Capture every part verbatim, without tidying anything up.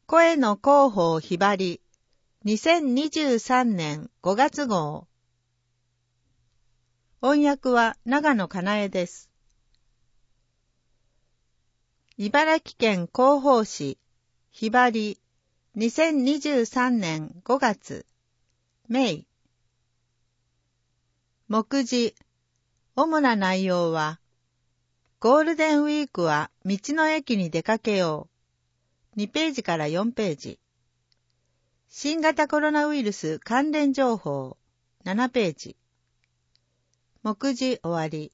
声の広報ひばりにせんにじゅうさんねんごがつ号。音訳は長野かなえです。茨城県広報誌ひばりにせんにじゅうさんねんごがつメイ。目次。主な内容は、ゴールデンウィークは道の駅に出かけよう。にページからよんページ。新型コロナウイルス関連情報ななページ。目次終わり。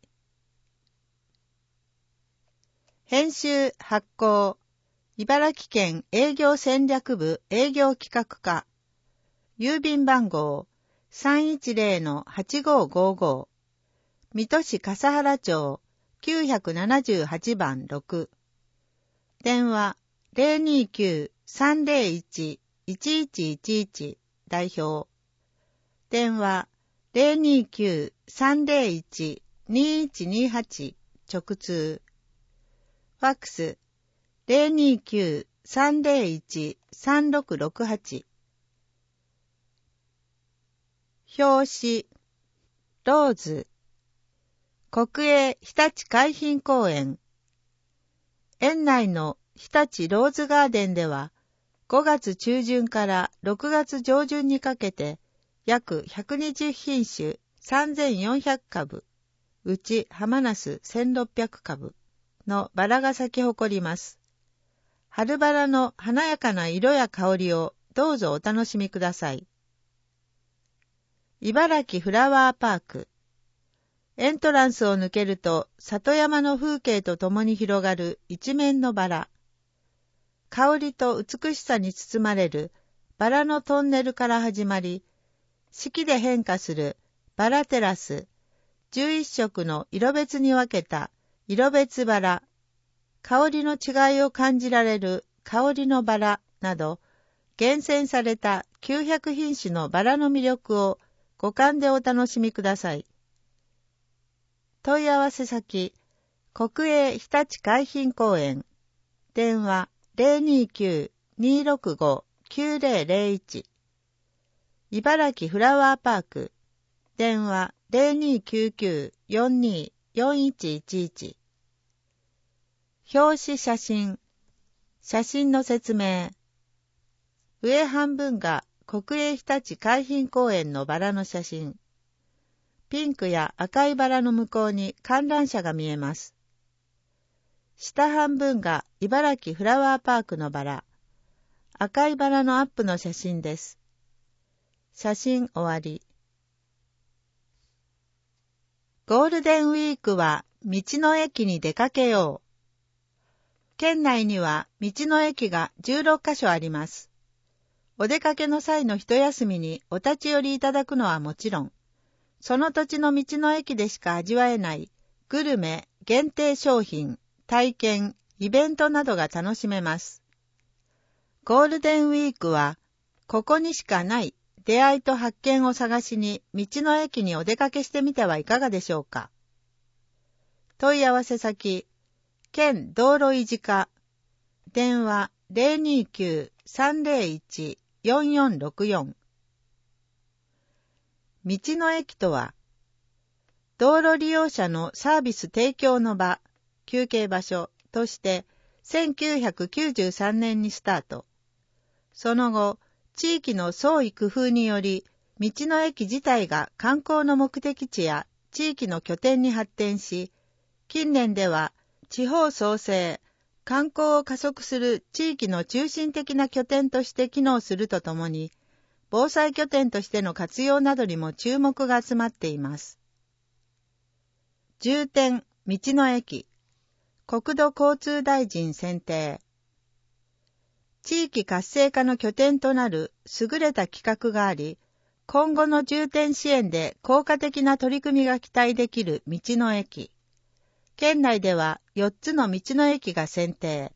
編集発行茨城県営業戦略部営業企画課郵便番号 さんいちゼロのはちごごご 水戸市笠原町きゅうななはちばんろく電話 ゼロにきゅう さんゼロいち いちいちいちいち 代表電話 ゼロにきゅう さんゼロいち にいちにはち 直通ファックス ゼロにきゅう さんゼロいち さんろくろくはち 表紙ローズ国営日立海浜公園園内の日立ローズガーデンではごがつちゅうじゅんからろくがつじょうじゅんにかけて約ひゃくにじゅうひんしゅさんぜんよんひゃくかぶうちハマナスせんろっぴゃくかぶのバラが咲き誇ります。春バラの華やかな色や香りをどうぞお楽しみください。茨城フラワーパークエントランスを抜けると里山の風景とともに広がる一面のバラ。香りと美しさに包まれるバラのトンネルから始まり、四季で変化するバラテラス、じゅういっしょくの色別に分けた色別バラ、香りの違いを感じられる香りのバラなど、厳選されたきゅうひゃくひんしゅのバラの魅力を五感でお楽しみください。問い合わせ先、国営日立海浜公園、電話ゼロにきゅう にろくご きゅうゼロゼロいち、茨城フラワーパーク、電話ゼロにきゅうきゅう よんによんいちいちいち、表紙写真、写真の説明、上半分が国営日立海浜公園のバラの写真、ピンクや赤いバラの向こうに観覧車が見えます。下半分が茨城フラワーパークのバラ、赤いバラのアップの写真です。写真終わり。ゴールデンウィークは道の駅に出かけよう。県内には道の駅がじゅうろっかしょあります。お出かけの際の一休みにお立ち寄りいただくのはもちろん、その土地の道の駅でしか味わえないグルメ、限定商品、体験、イベントなどが楽しめます。ゴールデンウィークは、ここにしかない出会いと発見を探しに道の駅にお出かけしてみてはいかがでしょうか。問い合わせ先、県道路維持課、電話ゼロにきゅう さんゼロいち よんよんろくよん。道の駅とは、道路利用者のサービス提供の場、休憩場所としてせんきゅうひゃくきゅうじゅうさんねんにスタート。その後、地域の創意工夫により、道の駅自体が観光の目的地や地域の拠点に発展し、近年では地方創生、観光を加速する地域の中心的な拠点として機能するとともに、防災拠点としての活用などにも注目が集まっています。重点、道の駅。国土交通大臣選定。地域活性化の拠点となる優れた企画があり、今後の重点支援で効果的な取り組みが期待できる道の駅。県内ではよっつの道の駅が選定。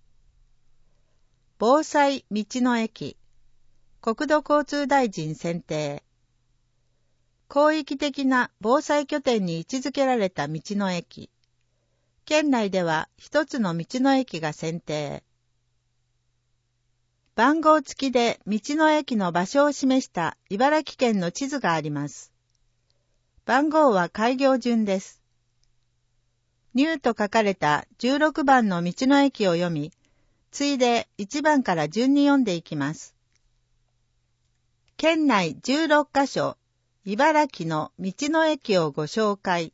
防災道の駅。国土交通大臣選定。広域的な防災拠点に位置づけられた道の駅。県内では一つの道の駅が選定。 番号付きで道の駅の場所を示した茨城県の地図があります。番号は開業順です。ニューと書かれたじゅうろくばんの道の駅を読み、ついでいちばんから順に読んでいきます。県内じゅうろっかしょ、茨城の道の駅をご紹介。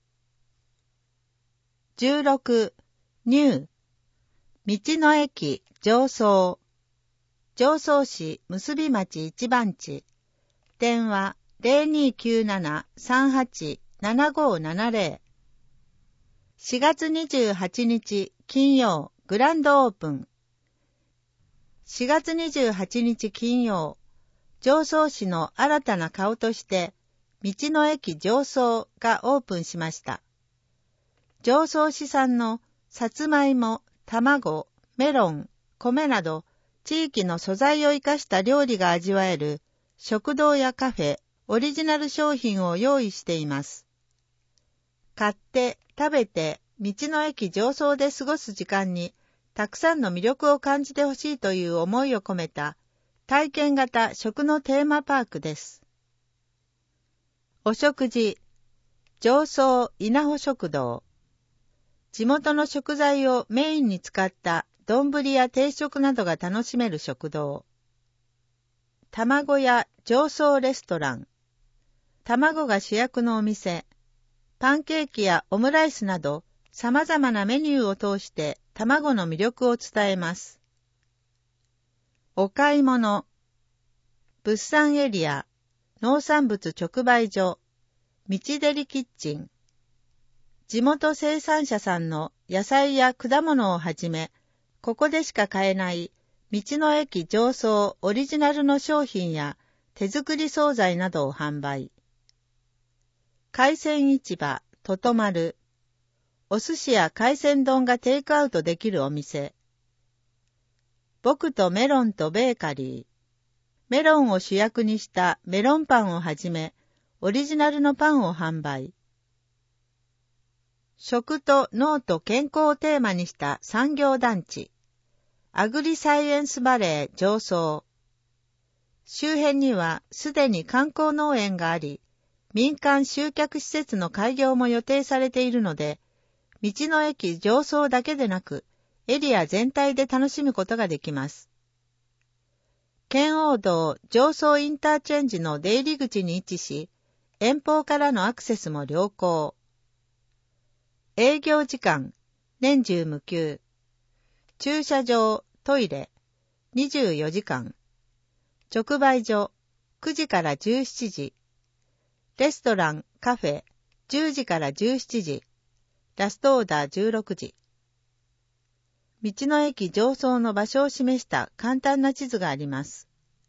じゅうろく、ニュー、道の駅、常総。常総市結び町一番地。電話 ゼロにきゅうなな さんはち ななごななゼロ。しがつにじゅうはちにち金曜グランドオープン。しがつにじゅうはちにち金曜、常総市の新たな顔として、道の駅常総がオープンしました。常総市産のさつまいも、卵、メロン、米など、地域の素材を生かした料理が味わえる食堂やカフェ、オリジナル商品を用意しています。買って、食べて、道の駅常総で過ごす時間に、たくさんの魅力を感じてほしいという思いを込めた体験型食のテーマパークです。お食事、常総稲穂食堂。地元の食材をメインに使った丼や定食などが楽しめる食堂。卵屋常総レストラン。卵が主役のお店。パンケーキやオムライスなど様々なメニューを通して卵の魅力を伝えます。お買い物。物産エリア、農産物直売所、道デリキッチン。地元生産者さんの野菜や果物をはじめ、ここでしか買えない道の駅常総オリジナルの商品や手作り惣菜などを販売。海鮮市場、ととまる。お寿司や海鮮丼がテイクアウトできるお店。僕とメロンとベーカリー。メロンを主役にしたメロンパンをはじめ、オリジナルのパンを販売。食と脳と健康をテーマにした産業団地。アグリサイエンスバレー常総。周辺にはすでに観光農園があり、民間集客施設の開業も予定されているので、道の駅常総だけでなく、エリア全体で楽しむことができます。圏央道常総インターチェンジの出入り口に位置し、遠方からのアクセスも良好。営業時間、年中無休。駐車場、トイレ、にじゅうよじかん。直売所、くじからじゅうしちじ。レストラン、カフェ、じゅうじからじゅうしちじ。ラストオーダーじゅうろくじ。道の駅常総の場所を示した簡単な地図があります。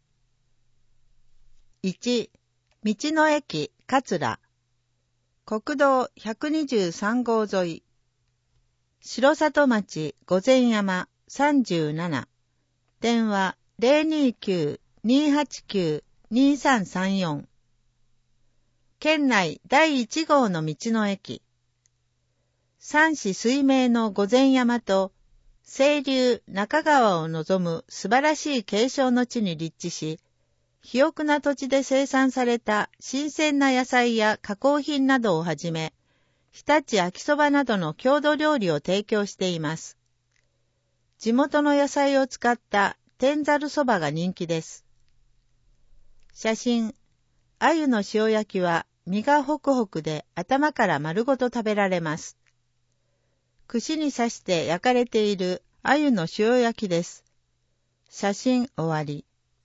いち、道の駅桂。国道ひゃくにじゅうさんごう沿い。城里町御前山さんじゅうなな。電話 ゼロにきゅう にーはちきゅう にーさんさんよん。県内だいいちごうの道の駅。山市水明の御前山と清流中川を望む素晴らしい景勝の地に立地し、肥沃な土地で生産された新鮮な野菜や加工品などをはじめ、日立焼きそばなどの郷土料理を提供しています。地元の野菜を使った天ざるそばが人気です。写真、鮎の塩焼きは身がホクホクで頭から丸ごと食べられます。串に刺して焼かれている鮎の塩焼きです。写真終わり。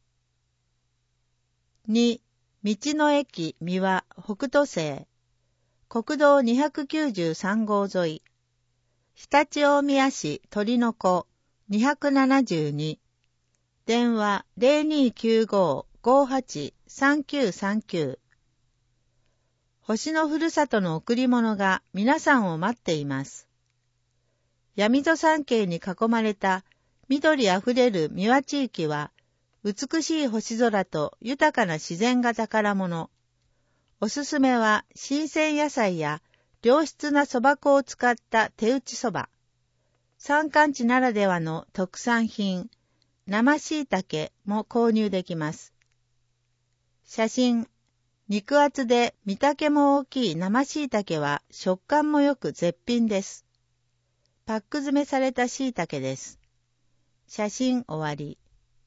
に、道の駅三輪北斗星。国道にひゃくきゅうじゅうさんごう沿い。常陸大宮市鳥の子にひゃくななじゅうに。電話 ゼロにきゅうご ごはち さんきゅうさんきゅう。星のふるさとの贈り物が皆さんを待っています。闇戸山系に囲まれた緑あふれる三輪地域は、美しい星空と豊かな自然が宝物。おすすめは新鮮野菜や良質なそば粉を使った手打ちそば。山間地ならではの特産品、 生椎茸も購入できます。写真、肉厚で見た目も大きい生椎茸は食感もよく絶品です。パック詰めされた椎茸です。写真終わり。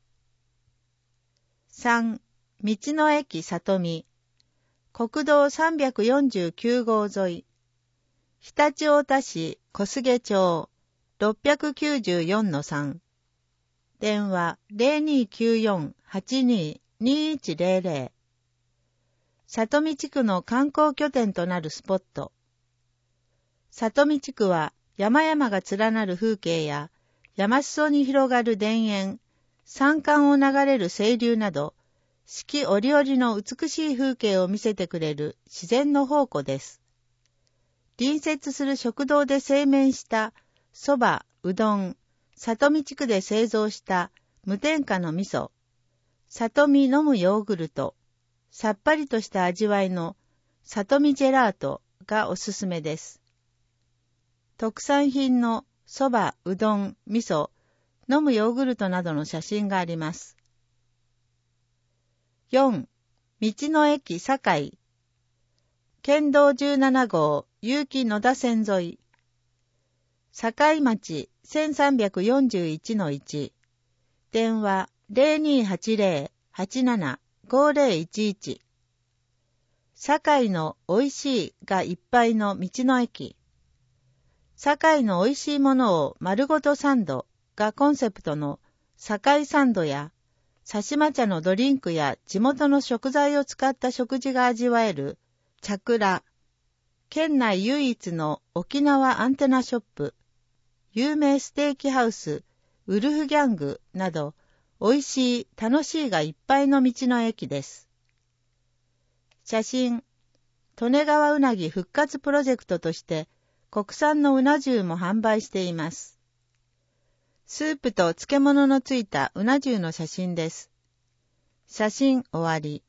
さん. 道の駅さとみ。国道さんびゃくよんじゅうきゅうごう沿い。常陸太田市小菅町 ろっぴゃくきゅうじゅうよんのさん。電話 ゼロにーきゅうよん はちにー にーいちゼロゼロ。里見地区の観光拠点となるスポット。里見地区は山々が連なる風景や山裾に広がる田園、山間を流れる清流など、四季折々の美しい風景を見せてくれる自然の宝庫です。隣接する食堂で製麺したそば、うどん、里見地区で製造した無添加の味噌、里見飲むヨーグルト、さっぱりとした味わいの里見ジェラートがおすすめです。特産品のそば、うどん、味噌、飲むヨーグルトなどの写真があります。よん. 道の駅堺。県道じゅうななごう結城野田線沿い。堺町 せんさんびゃくよんじゅういちのいち。電話 ゼロにーはちゼロ はちなな ごゼロいちいち。堺のおいしいがいっぱいの道の駅。堺のおいしいものを丸ごとサンドがコンセプトの堺サンドや、さしま茶のドリンクや地元の食材を使った食事が味わえる茶倉、県内唯一の沖縄アンテナショップ、有名ステーキハウス、ウルフギャングなど、おいしい、楽しいがいっぱいの道の駅です。写真、利根川うなぎ復活プロジェクトとして国産のうな重も販売しています。スープと漬物のついたうな重の写真です。写真終わり。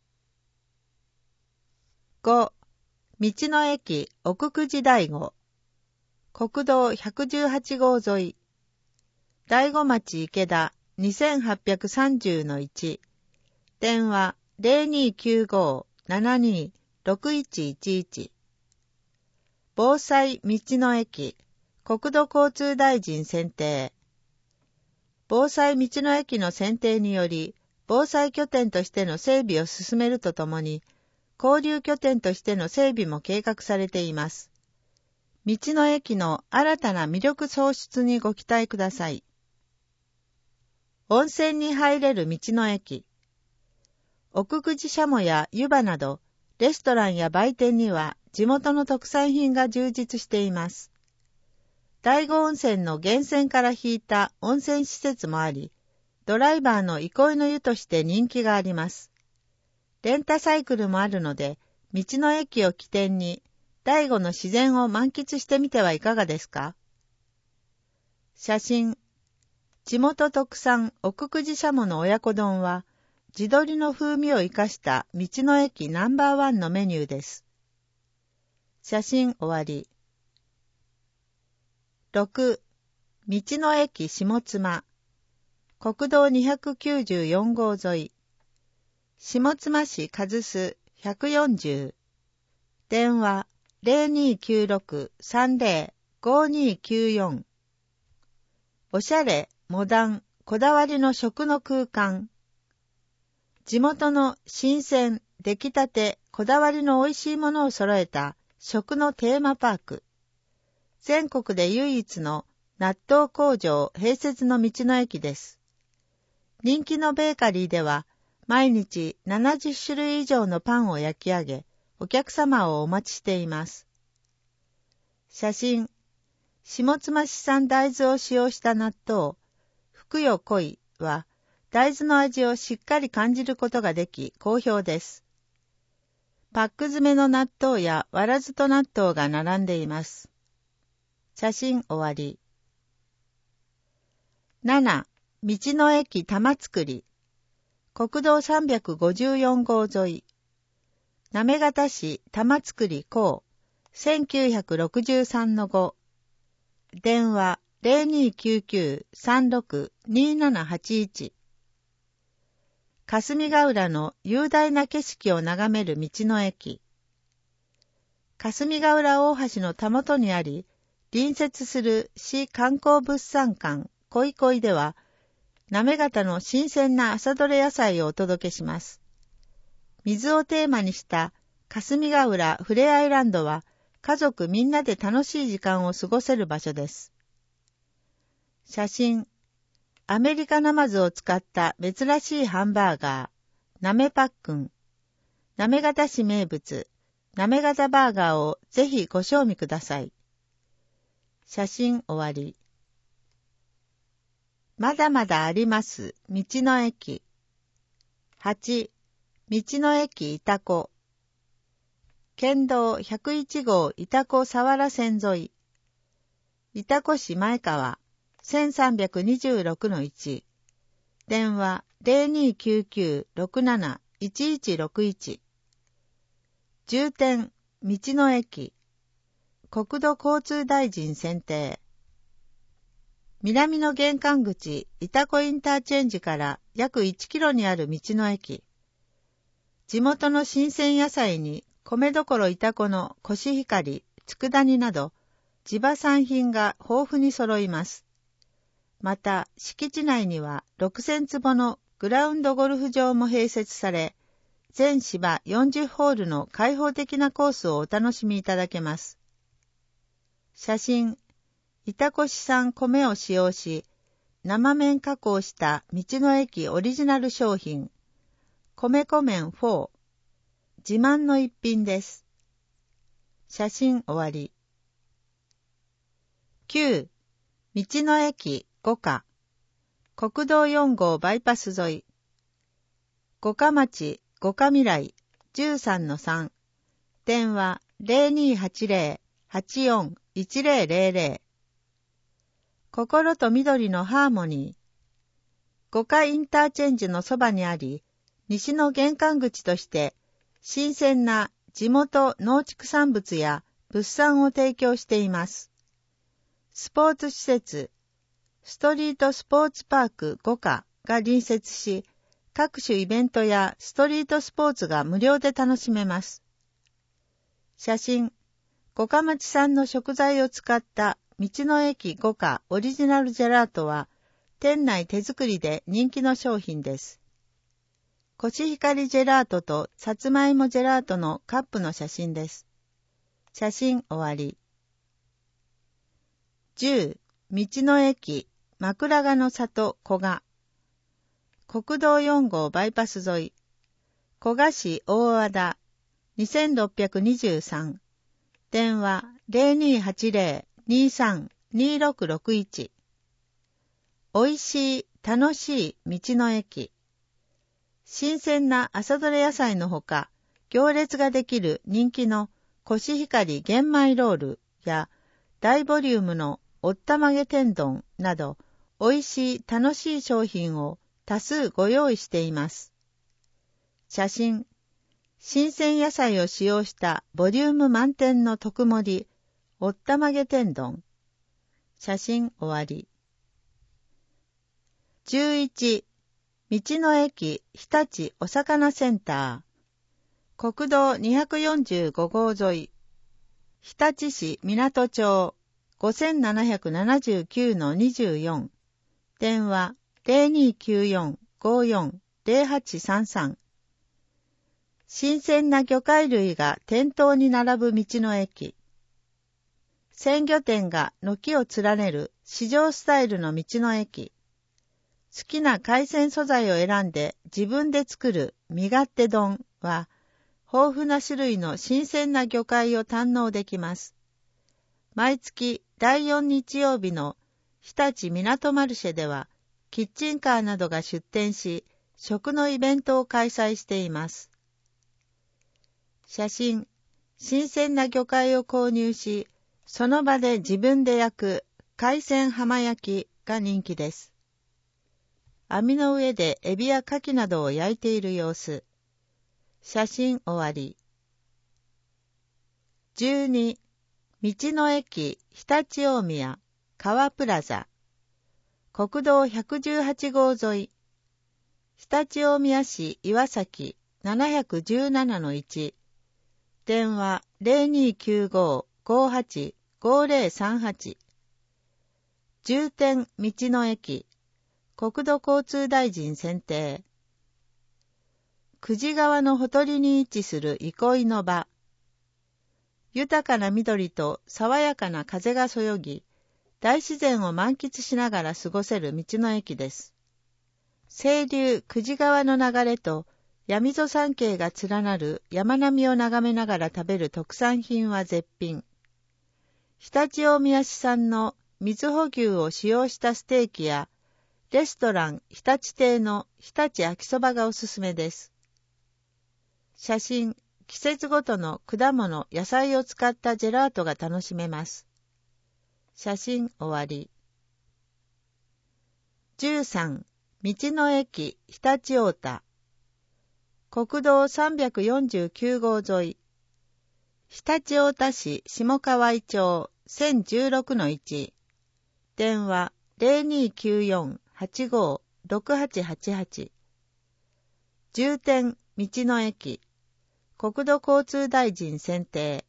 ご. 道の駅奥久慈大子。国道ひゃくじゅうはちごう沿い。大子町池田 にせんはっぴゃくさんじゅうのいち。電話 ゼロにーきゅうご ななにー ろくいちいちいち。防災道の駅国土交通大臣選定。防災道の駅の選定により、防災拠点としての整備を進めるとともに、交流拠点としての整備も計画されています。道の駅の新たな魅力創出にご期待ください。温泉に入れる道の駅。奥久慈しゃもや湯葉など、レストランや売店には地元の特産品が充実しています。大子温泉の源泉から引いた温泉施設もあり、ドライバーの憩いの湯として人気があります。レンタサイクルもあるので、道の駅を起点に、大子の自然を満喫してみてはいかがですか？写真。地元特産奥久慈しゃもの親子丼は、地鶏の風味を生かした道の駅ナンバーワンのメニューです。写真終わり。ろく. 道の駅下妻。国道にひゃくきゅうじゅうよんごう沿い。下妻市上須ひゃくよんじゅう。電話 ゼロにーきゅうろく さんゼロ ごにーきゅうよん。おしゃれ、モダン、こだわりの食の空間。地元の新鮮、出来たて、こだわりの美味しいものを揃えた食のテーマパーク。全国で唯一の納豆工場併設の道の駅です。人気のベーカリーでは、毎日ななじゅっしゅるい以上のパンを焼き上げ、お客様をお待ちしています。写真。下妻市産大豆を使用した納豆、ふくよ恋は、大豆の味をしっかり感じることができ、好評です。パック詰めの納豆やわらずと納豆が並んでいます。写真終わり。なな. 道の駅玉造。国道さんびゃくごじゅうよんごう沿い。行方市玉造港 せんきゅうひゃくろくじゅうさんのご。電話 ゼロにーきゅうきゅう さんろく にーななはちいち。 霞ヶ浦の雄大な景色を眺める道の駅。霞ヶ浦大橋のたもとにあり、隣接する市観光物産館恋恋では、行方の新鮮な朝どれ野菜をお届けします。水をテーマにした霞ヶ浦ふれあいランドは、家族みんなで楽しい時間を過ごせる場所です。写真。アメリカナマズを使った珍しいハンバーガー、なめパックン。行方市名物、行方バーガーをぜひご賞味ください。写真終わり。まだまだあります、道の駅。はち、道の駅いたこ。県道ひゃくいちごういたこ佐原線沿い。いたこ市前川 せんさんびゃくにじゅうろくのいち。電話 ゼロにーきゅうきゅうろくなないちいちろくいち。重点、道の駅。国土交通大臣選定。南の玄関口、いたこインターチェンジから約いちキロにある道の駅。地元の新鮮野菜に、米どころいたこのコシヒカリ、佃煮など、地場産品が豊富に揃います。また、敷地内にはろくせんつぼのグラウンドゴルフ場も併設され、全芝よんじゅうホールの開放的なコースをお楽しみいただけます。写真、いたこ市産米を使用し、生麺加工した道の駅オリジナル商品、米粉麺フォー。自慢の一品です。写真終わり。きゅう、道の駅五課。国道よんごうバイパス沿い。五課町五課未来 じゅうさんのさん。電話 ゼロにーはちゼロ はちよん いちゼロゼロゼロ。心と緑のハーモニー。五課インターチェンジのそばにあり、西の玄関口として、新鮮な地元農畜産物や物産を提供しています。スポーツ施設、ストリートスポーツパーク五課が隣接し、各種イベントやストリートスポーツが無料で楽しめます。写真、五課町産の食材を使った道の駅五課オリジナルジェラートは、店内手作りで人気の商品です。コシヒカリジェラートとさつまいもジェラートのカップの写真です。写真終わり。じゅう、道の駅枕ヶの里古賀。国道よんごうバイパス沿い。古賀市大和田にせんろっぴゃくにじゅうさん。電話 ゼロにーはちゼロ にーさん にーろくろくいち。おいしい、楽しい道の駅。新鮮な朝どれ野菜のほか、行列ができる人気のコシヒカリ玄米ロールや大ボリュームのおったまげ天丼など、おいしい楽しい商品を多数ご用意しています。写真、新鮮野菜を使用したボリューム満点の特盛り、おったまげ天丼。写真終わり。じゅういち、道の駅日立お魚センター。国道にひゃくよんじゅうごごう沿い。日立市港町 ごせんななひゃくななじゅうきゅうのにじゅうよん。電話 ゼロにーきゅうよん ごよん ゼロはちさんさん。新鮮な魚介類が店頭に並ぶ道の駅。鮮魚店が軒を連ねる市場スタイルの道の駅。好きな海鮮素材を選んで自分で作る身勝手丼は、豊富な種類の新鮮な魚介を堪能できます。毎月だいよん日曜日の日立港マルシェでは、キッチンカーなどが出店し、食のイベントを開催しています。写真、新鮮な魚介を購入し、その場で自分で焼く海鮮浜焼きが人気です。網の上でエビや牡蠣などを焼いている様子。写真終わり。じゅうに、道の駅常陸大宮川プラザ。国道ひゃくじゅうはちごう沿い。 常陸大宮市岩崎 なないちななのいち、電話 ゼロにきゅうご ごはち ごゼロさんはち、重点道の駅、国土交通大臣選定。久慈川のほとりに位置する憩いの場。豊かな緑と爽やかな風がそよぎ、大自然を満喫しながら過ごせる道の駅です。清流久慈川の流れと八溝山系が連なる山並みを眺めながら食べる特産品は絶品。常陸大宮市産の瑞穂牛を使用したステーキや、レストラン日立亭の日立焼きそばがおすすめです。写真、季節ごとの果物、野菜を使ったジェラートが楽しめます。写真終わり。じゅうさん、道の駅常陸太田。国道さんびゃくよんじゅうきゅうごう沿い。常陸太田市下川井町 せんじゅうろくのいち。電話 ゼロにきゅうよん はちご ろくはちはちはち。重点道の駅。国土交通大臣選定。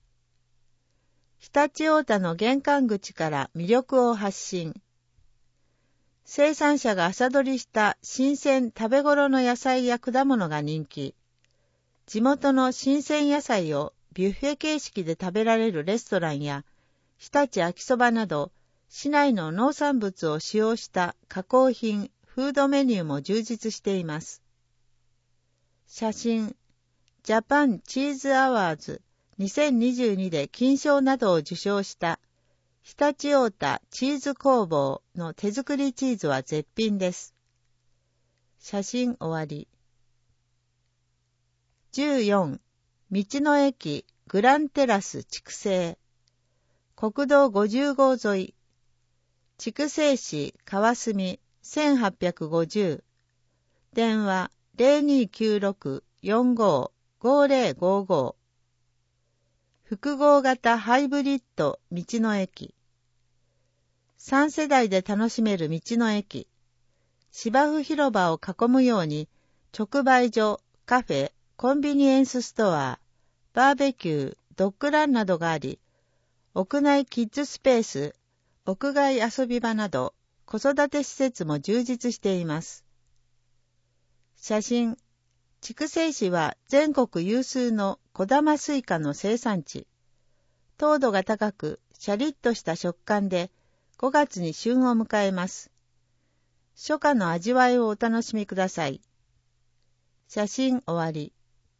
常陸太田の玄関口から魅力を発信。生産者が朝取りした新鮮食べ頃の野菜や果物が人気。地元の新鮮野菜をビュッフェ形式で食べられるレストランや日立焼きそばなど市内の農産物を使用した加工品、フードメニューも充実しています。写真、ジャパンチーズアワーズにせんにじゅうにで金賞などを受賞した常陸太田チーズ工房の手作りチーズは絶品です。写真終わり。じゅうよん、道の駅グランテラス筑西。国道ごじゅうごう沿い。筑西市川澄せんはっぴゃくごじゅう。電話 ゼロにきゅうろく よんご ごゼロごご。複合型ハイブリッド道の駅。さん世代で楽しめる道の駅。芝生広場を囲むように直売所、カフェ、コンビニエンスストア、バーベキュー、ドッグランなどがあり、屋内キッズスペース、屋外遊び場など子育て施設も充実しています。写真、筑西市は全国有数の小玉スイカの生産地。糖度が高く、シャリッとした食感でごがつに旬を迎えます。初夏の味わいをお楽しみください。写真終わり。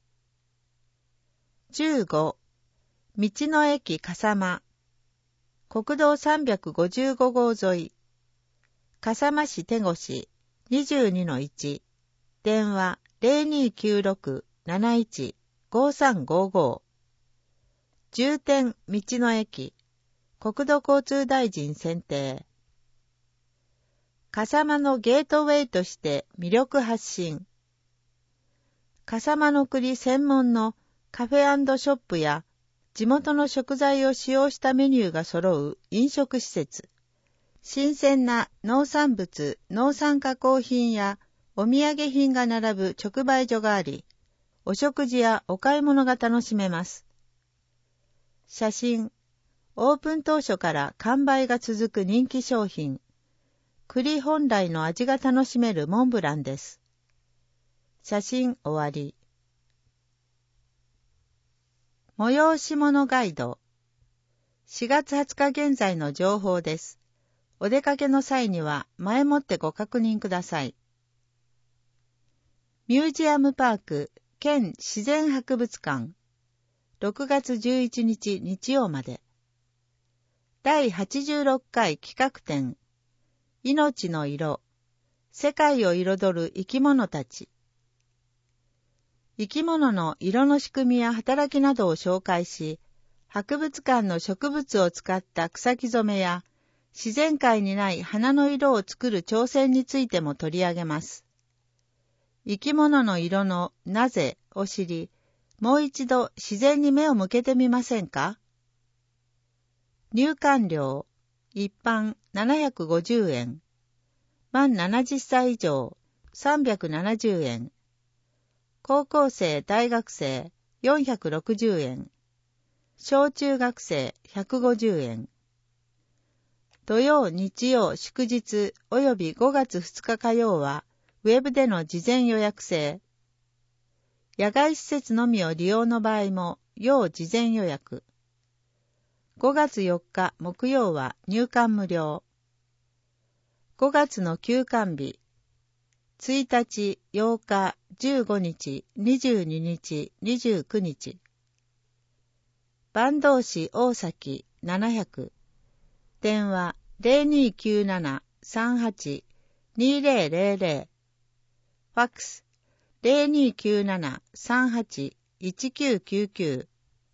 じゅうご、道の駅笠間。国道さんびゃくごじゅうごごう沿い。笠間市手越 にじゅうにのいち。電話 ゼロにきゅうろく なないち ごさんごご。重点道の駅。国土交通大臣選定。笠間のゲートウェイとして魅力発信。笠間の栗専門のカフェ&ショップや地元の食材を使用したメニューが揃う飲食施設。新鮮な農産物、農産加工品やお土産品が並ぶ直売所があり、お食事やお買い物が楽しめます。写真、オープン当初から完売が続く人気商品。栗本来の味が楽しめるモンブランです。写真終わり。催し物ガイド。しがつはつか現在の情報です。お出かけの際には前もってご確認ください。ミュージアムパーク県自然博物館。ろくがつじゅういちにち日曜まで。だいはちじゅうろっかい企画展。命の色。世界を彩る生き物たち。生き物の色の仕組みや働きなどを紹介し、博物館の植物を使った草木染めや自然界にない花の色を作る挑戦についても取り上げます。生き物の色のなぜを知り、もう一度自然に目を向けてみませんか？入館料、一般ななひゃくごじゅうえん。満ななじゅっさい以上、 さんびゃくななじゅうえん。高校生、大学生よんひゃくろくじゅうえん。小中学生ひゃくごじゅうえん。土曜、日曜、祝日およびごがつふつか火曜はウェブでの事前予約制。野外施設のみを利用の場合も要事前予約。ごがつよっか木曜は入館無料。ごがつの休館日、ついたち、ようか、じゅうごにち、にじゅうににち、にじゅうくにち。坂東市大崎ななひゃく。電話 ゼロにきゅうなな さんはち にゼロゼロゼロ。ファックス ゼロにきゅうなな さんはち いちきゅうきゅうきゅう。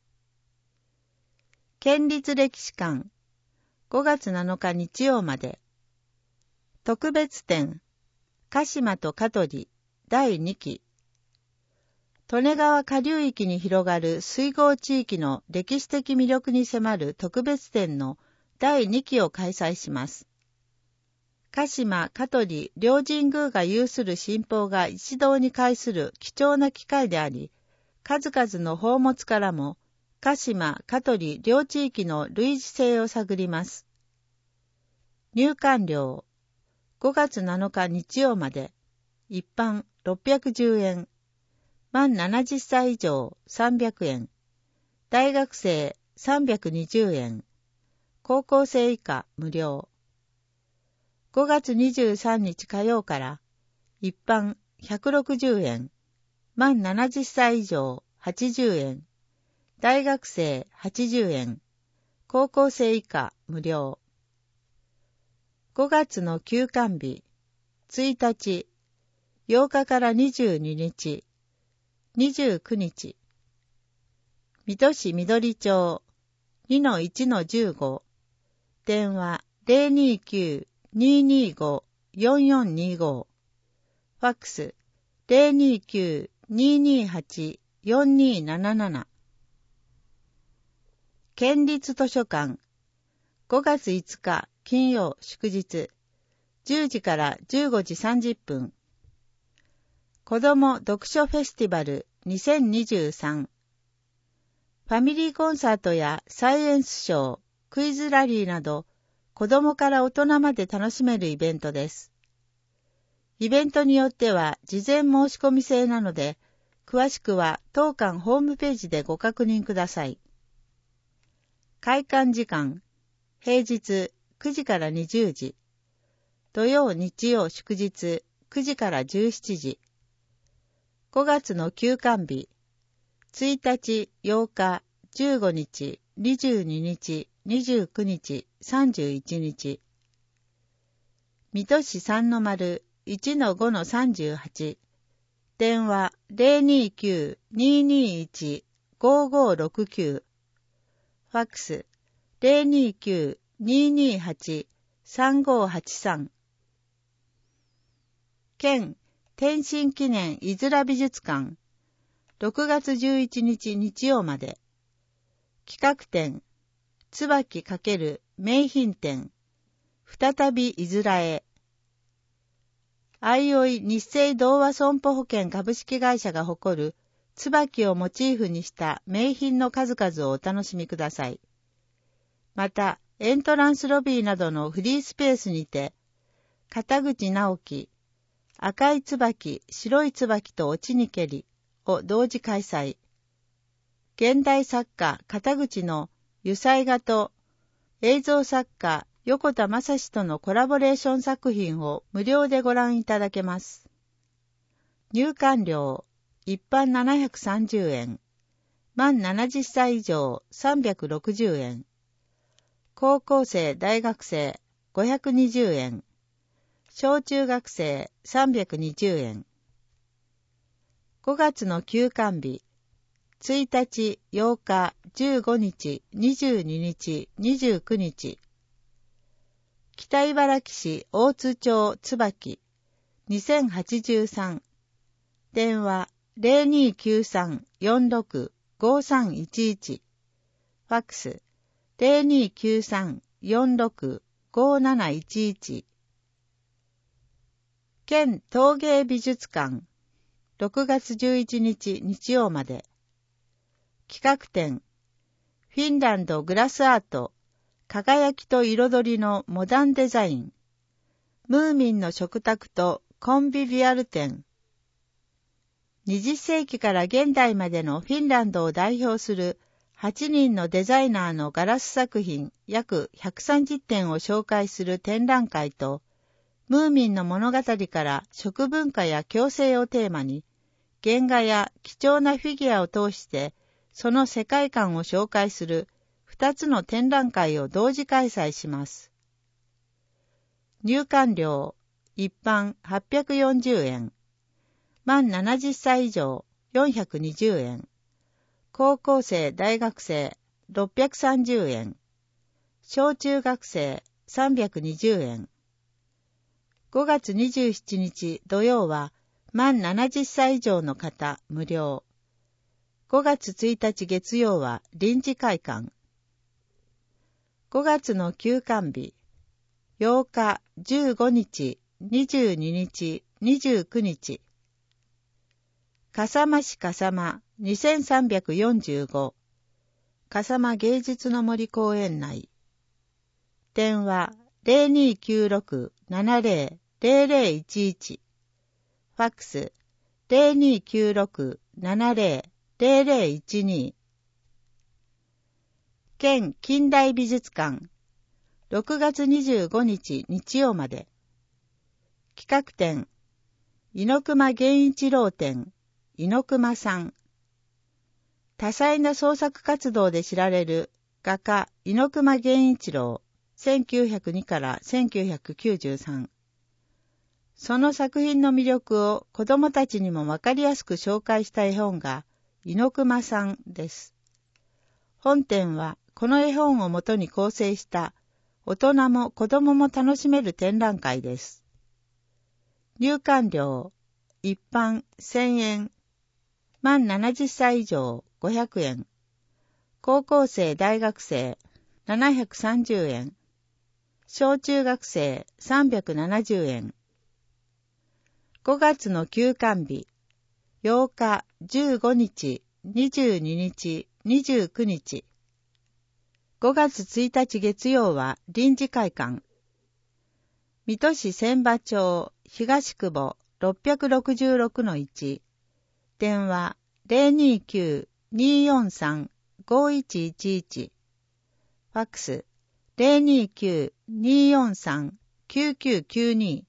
県立歴史館ごがつなのか日曜まで。特別展鹿島と香取だいにき。利根川下流域に広がる水郷地域の歴史的魅力に迫る特別展のだいにきを開催します。鹿島、香取両神宮が有する神宝が一堂に会する貴重な機会であり、数々の宝物からも鹿島、香取両地域の類似性を探ります。入館料ごがつなのか日曜まで。一般ろっぴゃくじゅうえん。満ななじゅっさい以上さんびゃくえん。大学生さんびゃくにじゅうえん。高校生以下無料。ごがつにじゅうさんにち火曜から一般ひゃくろくじゅうえん。満ななじゅっさい以上はちじゅうえん。大学生はちじゅうえん。高校生以下無料。ごがつの休館日、ついたち、ようかからにじゅうににち、にじゅうくにち。水戸市緑町 にのいちのじゅうご。電話 ゼロにきゅう ににご よんよんにご。ファックス ゼロにきゅう ににはち よんになななな。県立図書館ごがついつか金曜祝日じゅうじからじゅうごじさんじゅっぷん。子ども読書フェスティバルにせんにじゅうさん。ファミリーコンサートやサイエンスショー、クイズラリーなど子どもから大人まで楽しめるイベントです。イベントによっては事前申し込み制なので、詳しくは当館ホームページでご確認ください。開館時間、平日くじからにじゅうじ、土曜日曜祝日くじからじゅうしちじ。ごがつの休館日、ついたち、ようか、じゅうごにち、にじゅうににち、にじゅうくにち、さんじゅういちにち。水戸市さんのまる いちのごのさんじゅうはち。電話 ゼロにきゅう ににいち ごごろくきゅう。ファックス ゼロにきゅう ににはち さんごはちさん。県天津記念いづら美術館ろくがつじゅういちにち日曜まで。企画展椿×名品展再びいづらへ。相生日清同和損保保険株式会社が誇る椿をモチーフにした名品の数々をお楽しみください。また、エントランスロビーなどのフリースペースにて、片口直樹、赤い椿、白い椿と落ちにけりを同時開催。現代作家片口の油彩画と映像作家横田正史とのコラボレーション作品を無料でご覧いただけます。入館料、一般ななひゃくさんじゅうえん、満ななじゅっさい以上さんびゃくろくじゅうえん、高校生大学生ごひゃくにじゅうえん、小中学生さんびゃくにじゅうえん。ごがつの休館日、ついたち、ようか、じゅうごにち、にじゅうににち、にじゅうくにち。北茨城市大津町椿にせんはちじゅうさん。電話 ゼロにきゅうさん よんろく ごさんいちいち。ファックス ゼロにきゅうさん よんろく ごなないちいち。 県陶芸美術館、ろくがつじゅういちにち日曜まで。企画展、フィンランドグラスアート、輝きと彩りのモダンデザイン、ムーミンの食卓とコンビビアル展。にじゅっせいきから現代までのフィンランドを代表するはちにんのデザイナーのガラス作品約ひゃくさんじゅってんを紹介する展覧会と、ムーミンの物語から食文化や共生をテーマに、原画や貴重なフィギュアを通してその世界観を紹介するふたつの展覧会を同時開催します。入館料、一般はっぴゃくよんじゅうえん、満ななじゅっさい以上よんひゃくにじゅうえん、高校生大学生ろっぴゃくさんじゅうえん、小中学生さんびゃくにじゅうえん。ごがつにじゅうしちにち土曜は満ななじゅっさい以上の方無料。ごがつついたち月曜は臨時開館。ごがつの休館日、ようか、じゅうごにち、にじゅうににち、にじゅうくにち。笠間市笠間にせんさんびゃくよんじゅうご、笠間芸術の森公園内。電話 ゼロにーきゅうろく ななゼロ ゼロゼロいちいち、ファックス ゼロにーきゅうろく ななゼロ ゼロゼロいちに。県近代美術館、ろくがつにじゅうごにち日曜まで。企画展、猪熊源一郎展、猪熊さん。多彩な創作活動で知られる画家猪熊源一郎、せんきゅうひゃくにからせんきゅうひゃくきゅうじゅうさん。その作品の魅力を子どもたちにもわかりやすく紹介した絵本が猪熊さんです。本展はこの絵本をもとに構成した大人も子どもも楽しめる展覧会です。入館料、一般せんえん、満ななじゅっさい以上ごひゃくえん、高校生大学生ななひゃくさんじゅうえん、小中学生さんびゃくななじゅうえん。ごがつの休館日、ようか、じゅうごにち、にじゅうににち、にじゅうくにち。ごがつついたち月曜は臨時開館。水戸市千葉町東久保 ろっぴゃくろくじゅうろくのいち、電話 ゼロにーきゅう にーよんさん ごいちいちいち、ファックス ゼロにーきゅう にーよんさん きゅうきゅうきゅうに。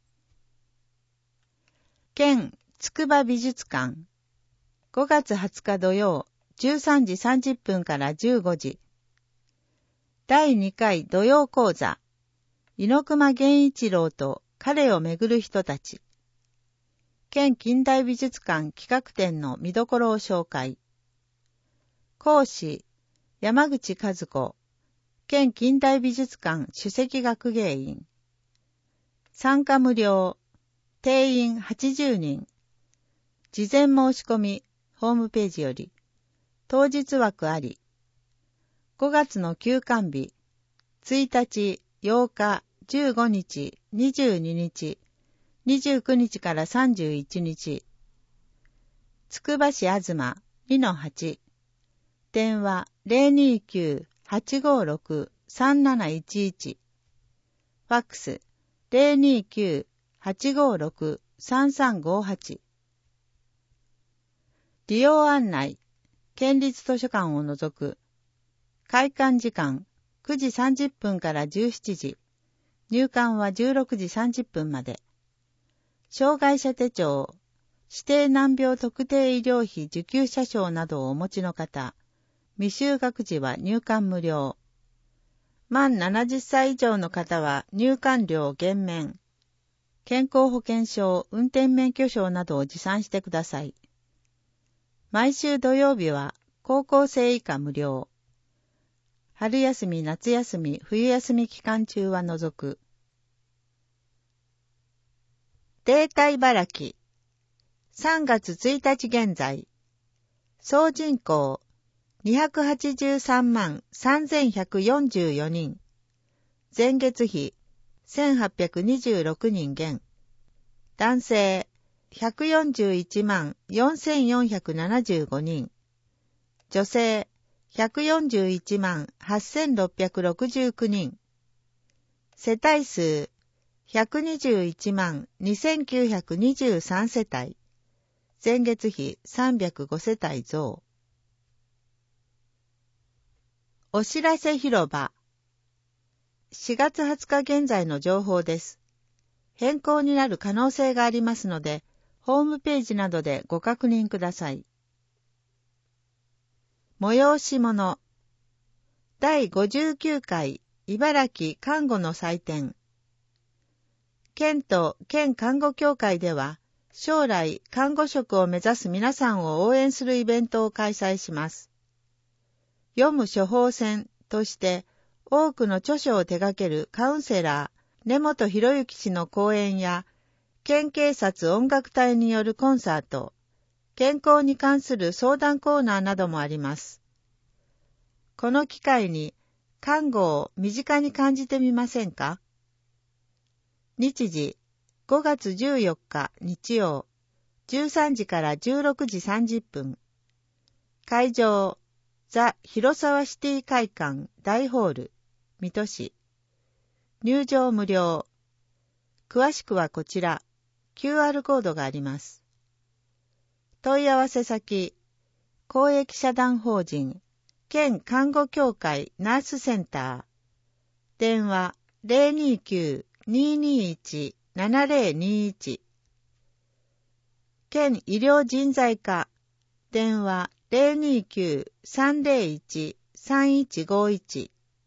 県筑波美術館、ごがつはつか土曜じゅうさんじさんじゅっぷんからじゅうごじ。だいにかい土曜講座、猪熊源一郎と彼をめぐる人たち。県近代美術館企画展の見どころを紹介。講師、山口和子、県近代美術館首席学芸員。参加無料、定員はちじゅうにん。事前申し込み、ホームページより。当日枠あり。ごがつの休館日、ついたち、ようか、じゅうごにち、にじゅうににち、にじゅうくにちからさんじゅういちにち。つくば市あずま にのはち。電話 ゼロにーきゅう はちごろく さんなないちいち。ファックス ゼロにーきゅう はちごろく さんさんごはち。利用案内、県立図書館を除く。開館時間くじさんじゅっぷんからじゅうしちじ。入館はじゅうろくじさんじゅっぷんまで。障害者手帳、指定難病特定医療費受給者証などをお持ちの方、未就学時は入館無料。満ななじゅっさい以上の方は入館料減免。健康保険証、運転免許証などを持参してください。毎週土曜日は高校生以下無料。春休み、夏休み、冬休み期間中は除く。データ茨城。さんがつついたち現在。総人口にひゃくはちじゅうさんまんさんぜんひゃくよんじゅうよにん。前月比せんはっぴゃくにじゅうろくにん減。 男性ひゃくよんじゅういちまんよんせんよんひゃくななじゅうごにん、女性ひゃくよんじゅういちまんはっせんろっぴゃくろくじゅうきゅうにん、世帯数ひゃくにじゅういちまんにせんきゅうひゃくにじゅうさん世帯、前月比さんびゃくご世帯増。お知らせ広場。しがつはつか現在の情報です。変更になる可能性がありますので、ホームページなどでご確認ください。催し物。だいごじゅうきゅうかい茨城看護の祭典。県と県看護協会では、将来看護職を目指す皆さんを応援するイベントを開催します。読む処方箋として多くの著書を手掛けるカウンセラー根本博之氏の講演や、県警察音楽隊によるコンサート、健康に関する相談コーナーなどもあります。この機会に看護を身近に感じてみませんか？日時ごがつじゅうよっか日曜じゅうさんじからじゅうろくじさんじゅっぷん。会場ザ・広沢シティ会館大ホール水戸市。入場無料。詳しくはこちら キューアール コードがあります。問い合わせ先公益社団法人県看護協会ナースセンター。電話 ゼロにきゅう にーにーいち ななゼロにいち。県医療人材課。電話 ゼロにきゅう さんゼロいち さんいちごいち。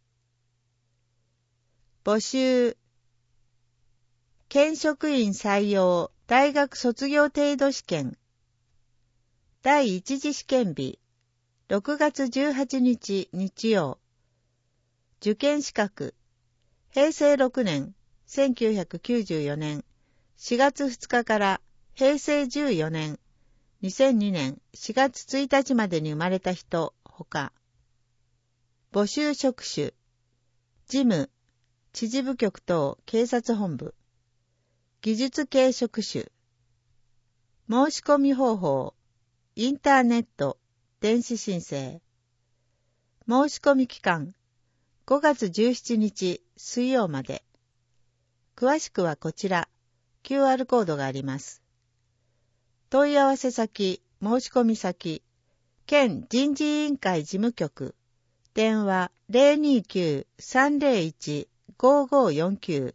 募集。県職員採用大学卒業程度試験。第一次試験日ろくがつじゅうはちにち日曜。受験資格へいせいろくねんせんきゅうひゃくきゅうじゅうよねんしがつふつかからへいせいじゅうよねんにせんにねんしがつついたちまでに生まれた人ほか。募集職種事務知事部局等警察本部。技術系職種。申し込み方法インターネット電子申請。申し込み期間ごがつじゅうしちにち水曜まで。詳しくはこちら キューアール コードがあります。問い合わせ先申し込み先県人事委員会事務局。電話 ゼロにきゅう さんゼロいち ごごよんきゅう。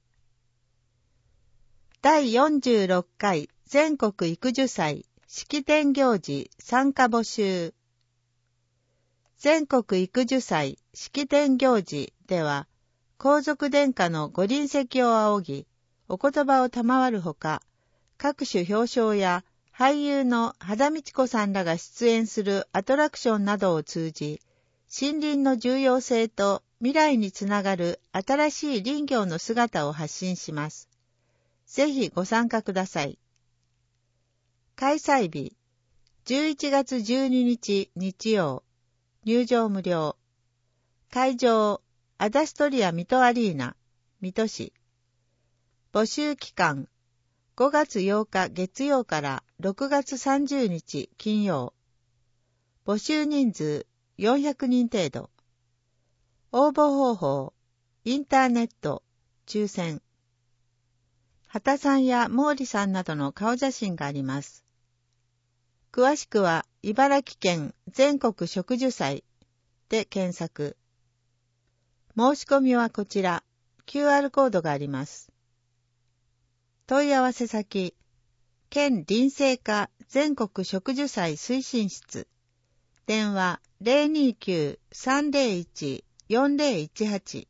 だいよんじゅうろっかい全国育樹祭式典行事参加募集。全国育樹祭式典行事では、皇族殿下のご臨席を仰ぎ、お言葉を賜るほか、各種表彰や俳優の羽田美智子さんらが出演するアトラクションなどを通じ、森林の重要性と未来につながる新しい林業の姿を発信します。ぜひご参加ください。開催日、じゅういちがつじゅうににち日曜、入場無料。会場、アダストリア水戸アリーナ、水戸市。募集期間、ごがつようか月曜からろくがつさんじゅうにち金曜。募集人数よんひゃくにん程度。応募方法、インターネット、抽選。畑さんや毛利さんなどの顔写真があります。詳しくは茨城県全国植樹祭で検索。申し込みはこちら キューアール コードがあります。問い合わせ先県林政課全国植樹祭推進室。電話 ゼロにきゅう さんゼロいち よんゼロいちはち。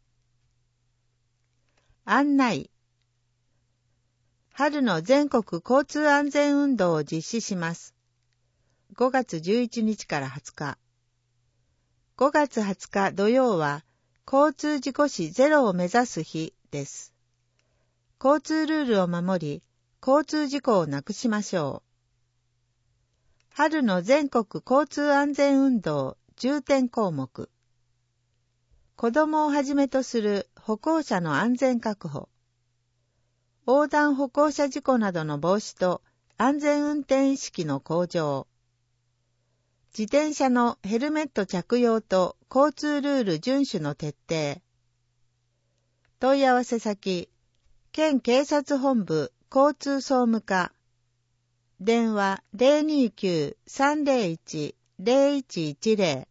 案内。春の全国交通安全運動を実施します。ごがつじゅういちにちからはつか。ごがつはつか土曜は交通事故死ゼロを目指す日です。交通ルールを守り、交通事故をなくしましょう。春の全国交通安全運動重点項目。子どもをはじめとする歩行者の安全確保。 横断歩行者事故などの防止と安全運転意識の向上。自転車のヘルメット着用と交通ルール遵守の徹底。問い合わせ先、県警察本部交通総務課。電話 ゼロにきゅう さんゼロいち ゼロいちいちゼロ。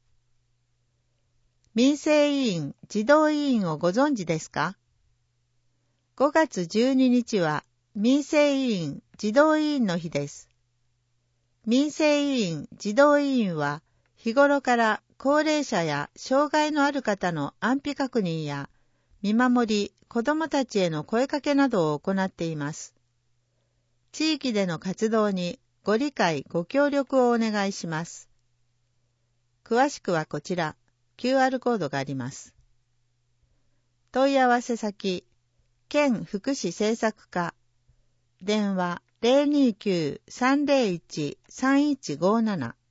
民生委員児童委員をご存知ですか？ごがつじゅうににちは民生委員児童委員の日です。民生委員児童委員は日頃から高齢者や障害のある方の安否確認や見守り、子どもたちへの声かけなどを行っています。地域での活動にご理解、ご協力をお願いします。詳しくはこちら、キューアール コードがあります。問い合わせ先、県福祉政策課、電話ゼロにきゅう さんゼロいち さんいちごなな。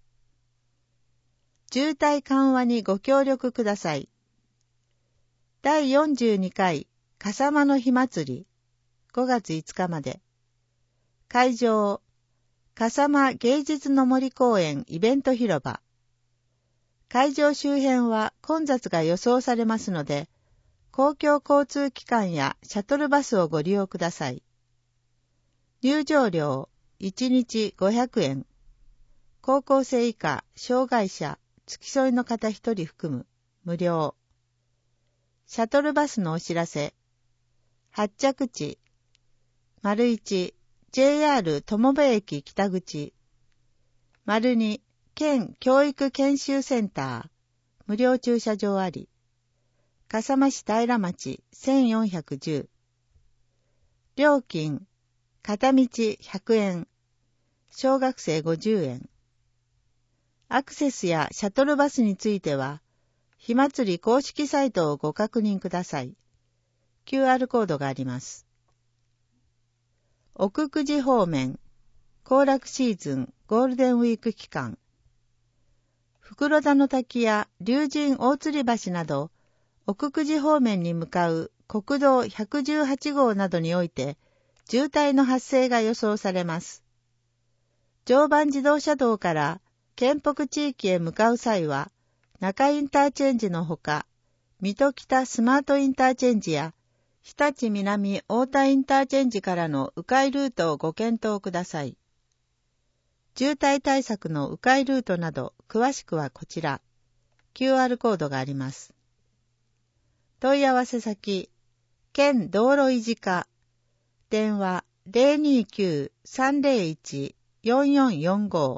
渋滞緩和にご協力ください。だいよんじゅうにかい笠間の火祭り、ごがついつかまで。会場、笠間芸術の森公園イベント広場。会場周辺は混雑が予想されますので、公共交通機関やシャトルバスをご利用ください。入場料いちにちごひゃくえん。高校生以下、障害者、付き添いの方ひとり含む、無料。シャトルバスのお知らせ。発着地、丸いち、ジェイアール 友部駅北口。丸に、県教育研修センター、無料駐車場あり。笠間市平町せんよんひゃくじゅう。料金、片道ひゃくえん、小学生ごじゅうえん。アクセスやシャトルバスについては、火祭り公式サイトをご確認ください。キューアール コードがあります。奥久慈方面、行楽シーズンゴールデンウィーク期間。袋田の滝や竜神大吊橋など、奥久慈方面に向かう国道ひゃくじゅうはちごうなどにおいて、渋滞の発生が予想されます。常磐自動車道から県北地域へ向かう際は、中インターチェンジのほか、水戸北スマートインターチェンジや、日立南太田インターチェンジからの迂回ルートをご検討ください。渋滞対策の迂回ルートなど、詳しくはこちら、キューアール コードがあります。問い合わせ先、県道路維持課、電話ゼロにきゅう さんゼロいち よんよんよんご。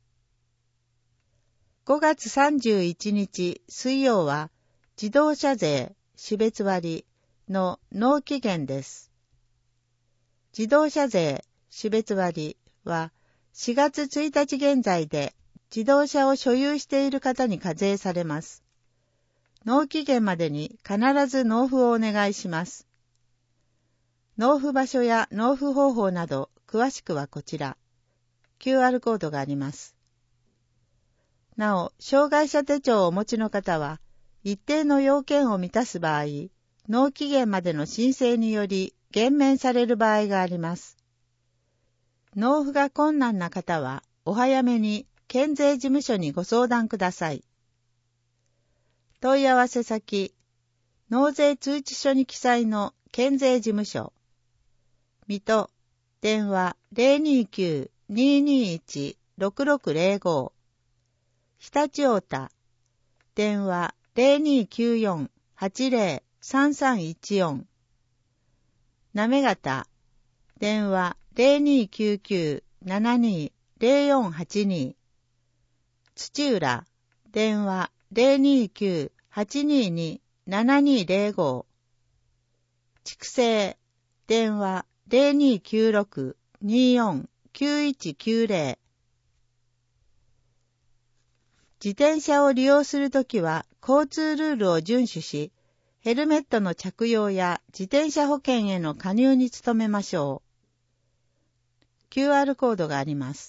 ごがつさんじゅういちにち水曜は自動車税種別割の納期限です。自動車税種別割はしがつついたち現在で自動車を所有している方に課税されます。納期限までに必ず納付をお願いします。納付場所や納付方法など詳しくはこちら、キューアール コードがあります。なお、障害者手帳をお持ちの方は、一定の要件を満たす場合、納期限までの申請により減免される場合があります。納付が困難な方は、お早めに県税事務所にご相談ください。問い合わせ先、納税通知書に記載の県税事務所、水戸、電話ゼロにきゅう ににいち ろくろくゼロご。常陸太田、電話ゼロにきゅうよん はちゼロ さんさんいちよん。行方、電話ゼロにきゅうきゅう ななに ゼロよんはちに。土浦、電話ゼロにきゅう はちにに ななにゼロご。筑西、電話ゼロにきゅうろく によん きゅういちきゅうゼロ。自転車を利用するときは交通ルールを遵守し、ヘルメットの着用や自転車保険への加入に努めましょう。キューアール コードがあります。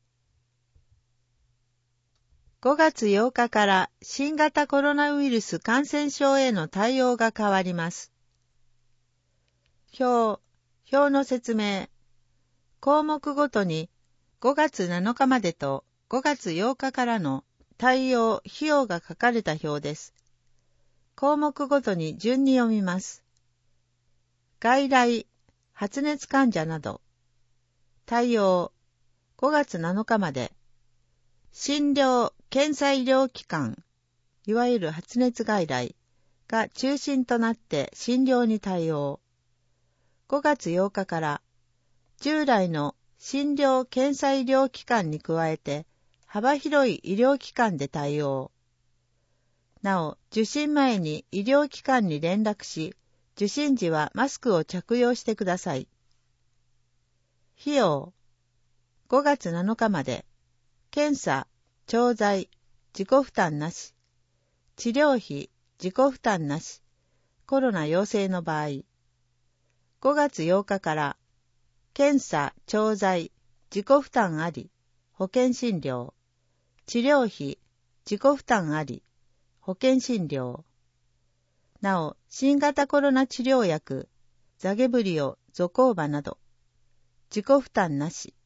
ごがつようかから新型コロナウイルス感染症への対応が変わります。 表、表の説明。項目ごとにごがつなのかまでとごがつようかからの対応、費用が書かれた表です。項目ごとに順に読みます。外来、発熱患者など。対応、ごがつなのかまで。診療、検査医療機関、いわゆる発熱外来が中心となって診療に対応。ごがつようかから従来の診療検査医療機関に加えて幅広い医療機関で対応。なお、受診前に医療機関に連絡し、受診時はマスクを着用してください。費用、ごがつなのかまで、検査、調剤、自己負担なし、治療費、自己負担なし、コロナ陽性の場合、ごがつようかから、検査、調剤、自己負担あり、保険診療、治療費、自己負担あり、保険診療。なお、新型コロナ治療薬、ザゲブリオ、ゾコーバなど、自己負担なし。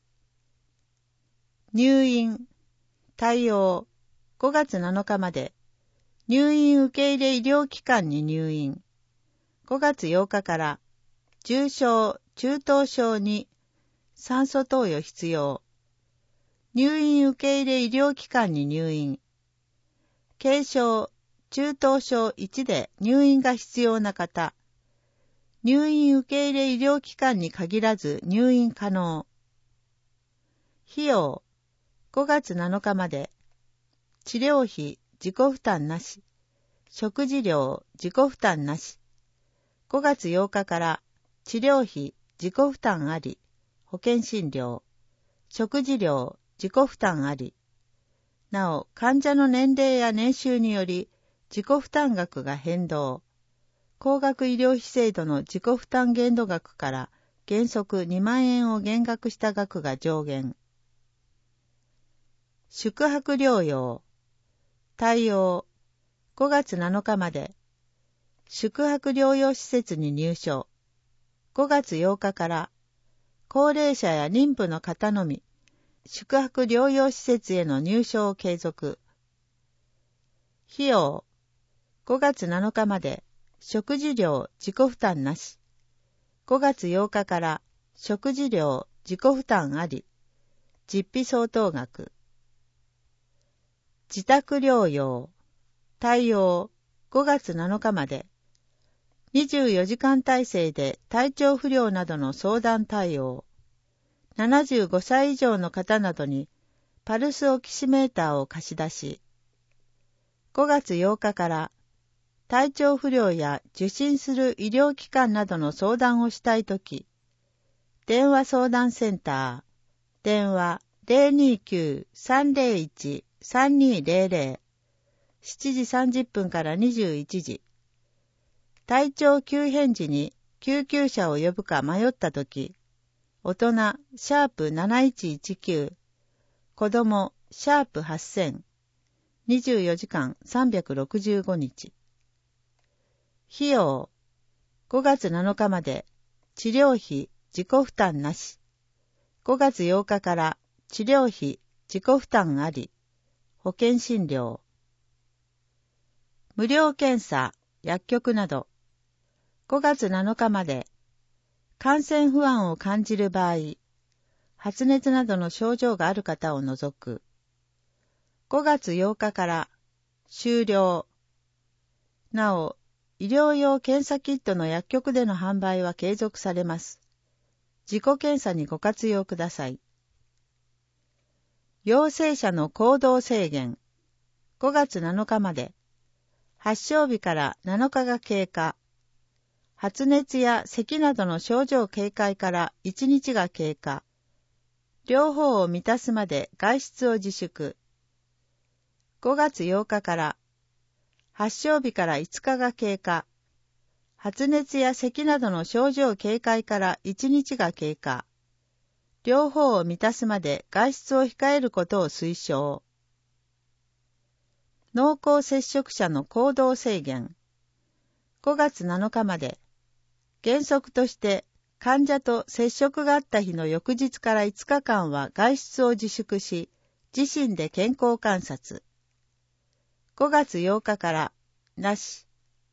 入院、対応、ごがつなのかまで、入院受け入れ医療機関に入院。ごがつようかから、重症、中等症に酸素投与必要。入院受け入れ医療機関に入院。軽症、中等症いちで入院が必要な方。入院受け入れ医療機関に限らず入院可能。費用、ごがつなのかまで。治療費、自己負担なし。食事料、自己負担なし。ごがつようかから治療費、自己負担あり。保険診療。食事料、自己負担あり。なお、患者の年齢や年収により自己負担額が変動。高額医療費制度の自己負担限度額から原則にまんえんを減額した額が上限。宿泊療養。対応。ごがつなのかまで。宿泊療養施設に入所。ごがつようかから高齢者や妊婦の方のみ、宿泊療養施設への入所を継続。費用、ごがつなのかまで、食事料自己負担なし。ごがつようかから食事料自己負担あり。実費相当額。自宅療養。対応、ごがつなのかまで。にじゅうよじかん体制で体調不良などの相談対応。ななじゅうごさい以上の方などにパルスオキシメーターを貸し出し。ごがつようかから体調不良や受診する医療機関などの相談をしたいとき、電話相談センター、電話 ゼロにきゅう さんゼロいち さんにゼロゼロ、しちじさんじゅっぷんからにじゅういちじ。体調急変時に救急車を呼ぶか迷ったとき、大人、シャープなないちいちきゅう、子供、シャープはっせん、にじゅうよじかんさんびゃくろくじゅうごにち。費用、ごがつなのかまで、治療費、自己負担なし。ごがつようかから治療費、自己負担あり。保険診療。無料検査、薬局など。ごがつなのかまで、感染不安を感じる場合、発熱などの症状がある方を除く。ごがつようかから終了。なお、医療用検査キットの薬局での販売は継続されます。自己検査にご活用ください。陽性者の行動制限。ごがつなのかまで。発症日からなのかが経過。発熱や咳などの症状軽快からいちにちが経過。両方を満たすまで外出を自粛。ごがつようかから発症日からいつかが経過。発熱や咳などの症状軽快からいちにちが経過。両方を満たすまで外出を控えることを推奨。濃厚接触者の行動制限。ごがつなのかまで。 原則として患者と接触があった日の翌日からいつかかんは外出を自粛し、自身で健康観察。ごがつようかからなし。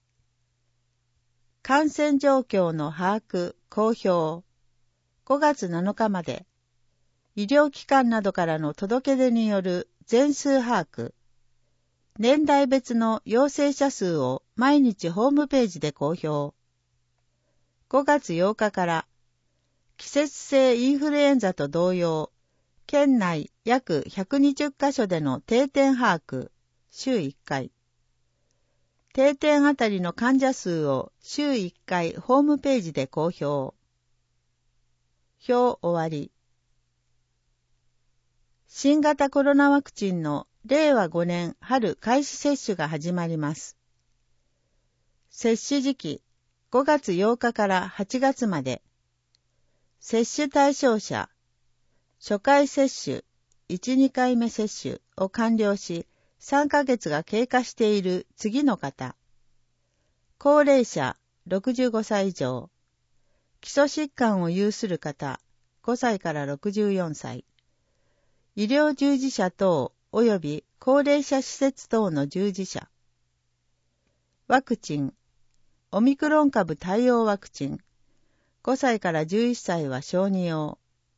感染状況の把握、公表。ごがつなのかまで。医療機関などからの届け出による全数把握。年代別の陽性者数を毎日ホームページで公表。ごがつようかから季節性インフルエンザと同様、県内約ひゃくにじゅっかしょでの定点把握、週いっかい。定点あたりの患者数を週いっかいホームページで公表。表終わり。新型コロナワクチンのれいわごねん春開始接種が始まります。接種時期、ごがつようかからはちがつまで。接種対象者、初回接種、いち、にかいめ接種を完了し、さんかげつが経過している次の方。高齢者、ろくじゅうごさい以上。基礎疾患を有する方、ごさいからろくじゅうよんさい。医療従事者等及び高齢者施設等の従事者。ワクチン、オミクロン株対応ワクチン、ごさいからじゅういっさいは小児用。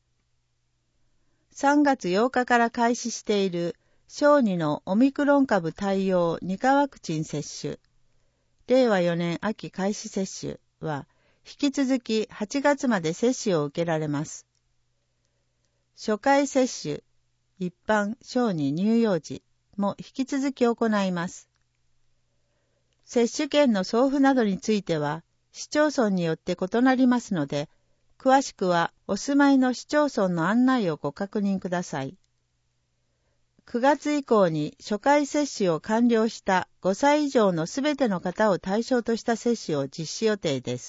さんがつようかから開始している小児のオミクロン株対応にかワクチン接種、れいわよねん秋開始接種は、引き続きはちがつまで接種を受けられます。初回接種、一般、小児乳幼児も引き続き行います。接種券の送付などについては、市町村によって異なりますので、詳しくはお住まいの市町村の案内をご確認ください。くがつ以降に初回接種を完了したごさい以上のすべての方を対象とした接種を実施予定です。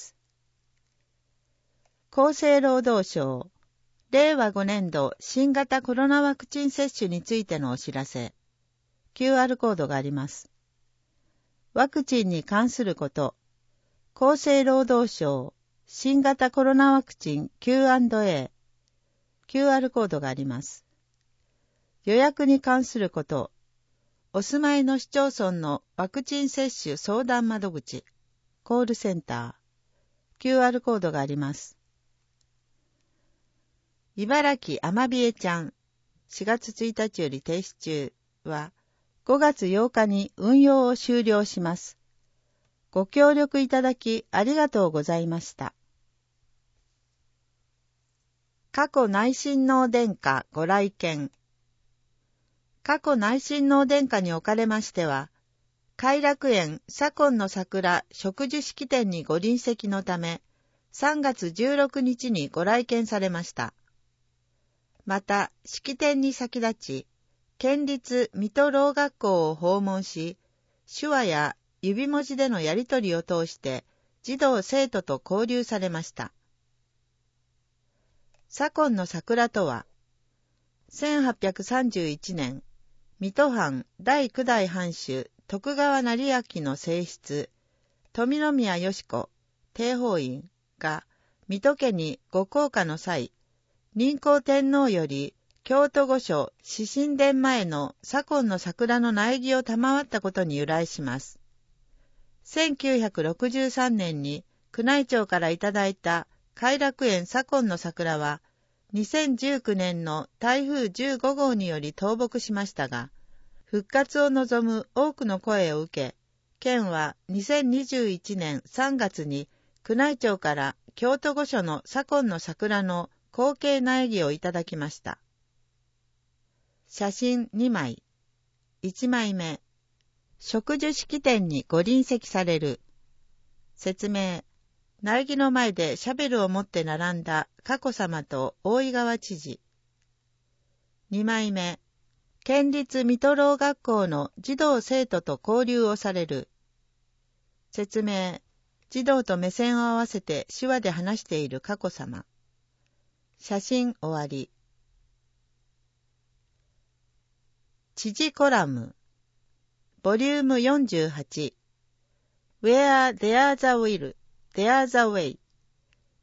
厚生労働省、れいわごねんど新型コロナワクチン接種についてのお知らせ。キューアール コードがあります。ワクチンに関すること、厚生労働省、新型コロナワクチン キューアンドエー、キューアール コードがあります。予約に関すること、お住まいの市町村のワクチン接種相談窓口、コールセンター、キューアール コードがあります。茨城アマビエちゃん、しがつついたちより停止中は、ごがつようかに運用を終了します。ご協力いただきありがとうございました。過去内親王殿下ご来見。過去内親王殿下におかれましては、偕楽園左近の桜植樹式典にご臨席のため、さんがつじゅうろくにちにご来見されました。また、式典に先立ち、県立水戸ろう学校を訪問し、手話や指文字でのやり取りを通して、児童生徒と交流されました。左近の桜とは、せんはっぴゃくさんじゅういちねん、水戸藩だいきゅうだい藩主徳川斉昭の正室、富宮よし子、定法院が水戸家にご降嫁の際、仁孝天皇より京都御所至神殿前の左近の桜の苗木を賜ったことに由来します。せんきゅうひゃくろくじゅうさんねんに宮内庁からいただいた偕楽園左近の桜は、にせんじゅうきゅうねんの台風じゅうごごうにより倒木しましたが、復活を望む多くの声を受け、県はにせんにじゅういちねんさんがつに宮内庁から京都御所の左近の桜の後継苗木をいただきました。写真にまい。いちまいめ。植樹式典にご臨席される。説明。苗木の前でシャベルを持って並んだ佳子さまと大井川知事。にまいめ。県立水戸ろう学校の児童生徒と交流をされる。説明。児童と目線を合わせて手話で話している佳子さま。写真終わり。知事コラム。ボリュームよんじゅうはち。Where there's a will, there's a way。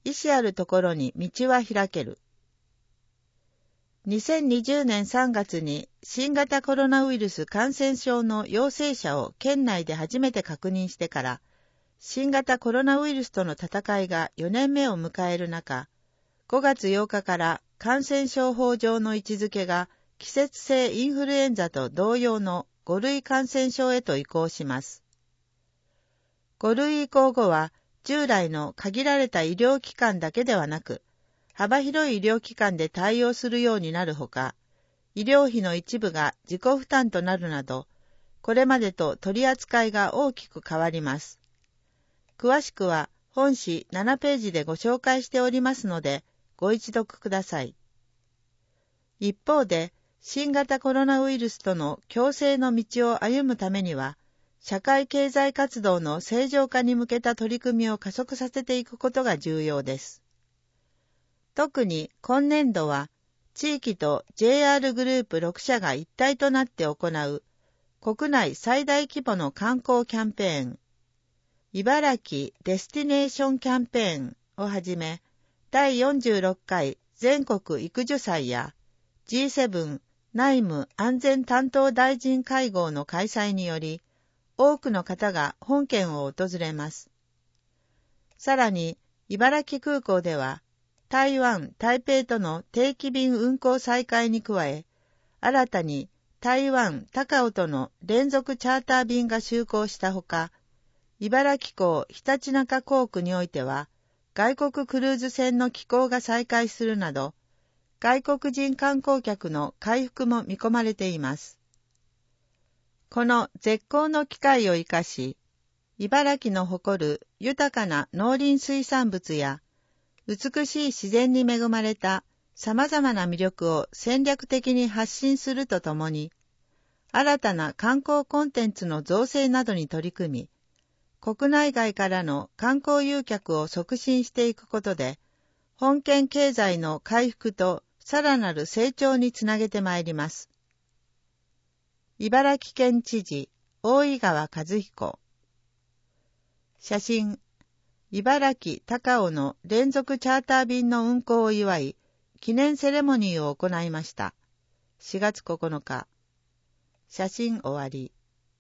意志あるところに道は開ける。にせんにじゅうねんさんがつに新型コロナウイルス感染症の陽性者を県内で初めて確認してから、新型コロナウイルスとの戦いがよねんめを迎える中、ごがつようかから感染症法上の位置づけが季節性インフルエンザと同様のごるい感染症へと移行します。ごるい移行後は、従来の限られた医療機関だけではなく、幅広い医療機関で対応するようになるほか、医療費の一部が自己負担となるなど、これまでと取り扱いが大きく変わります。詳しくは本誌ななページでご紹介しておりますので、ご一読ください。一方で、新型コロナウイルスとの共生の道を歩むためには、社会経済活動の正常化に向けた取り組みを加速させていくことが重要です。特に今年度は、地域と ジェイアール グループろくしゃが一体となって行う国内最大規模の観光キャンペーン、茨城デスティネーションキャンペーンをはじめ、だいよんじゅうろっかい全国育樹祭や ジーセブン 内務安全担当大臣会合の開催により、多くの方が本県を訪れます。さらに、茨城空港では、台湾、台北との定期便運航再開に加え、新たに台湾、高雄との連続チャーター便が就航したほか、茨城港ひたちなか航空においては、外国クルーズ船の寄港が再開するなど、外国人観光客の回復も見込まれています。この絶好の機会を生かし、茨城の誇る豊かな農林水産物や、美しい自然に恵まれた様々な魅力を戦略的に発信するとともに、新たな観光コンテンツの造成などに取り組み、国内外からの観光誘客を促進していくことで、本県経済の回復とさらなる成長につなげてまいります。茨城県知事、大井川和彦。写真。茨城・高雄の連続チャーター便の運航を祝い、記念セレモニーを行いました。しがつここのか。写真終わり。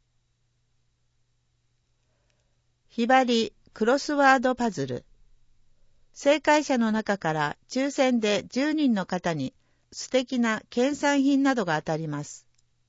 ひばりクロスワードパズル。正解者の中から抽選でじゅうにんの方に素敵な県産品などが当たります。